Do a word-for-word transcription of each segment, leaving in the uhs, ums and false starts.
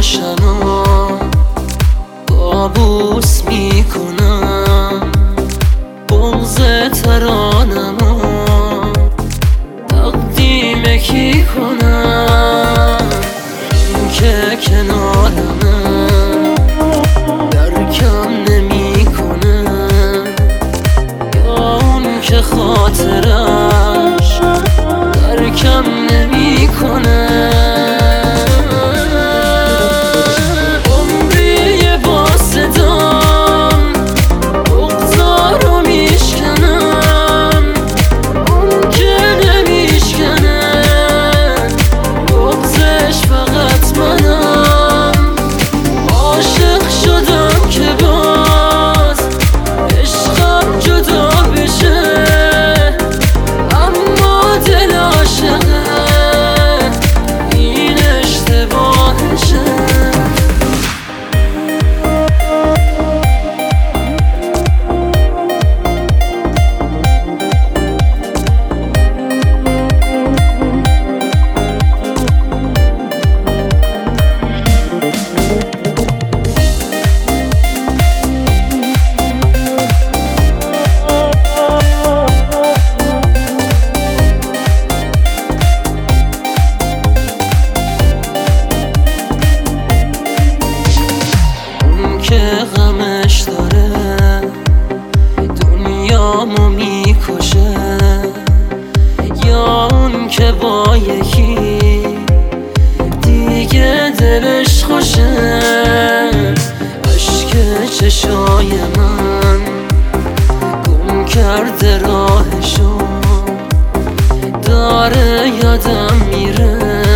روشنا کابوس میکنم، بغض ترانمو تقدیم کی کنم؟ این که کنارمه درکم نمیکنه، یا اون که خاطرش درکم نمیکنه. که غمش داره دنیامو میکشه، یا اون که با یکی دیگه دلش خوشه. اشک چشای من گم کرده راهشو، داره یادم میره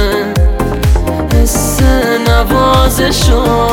حس نوازشو.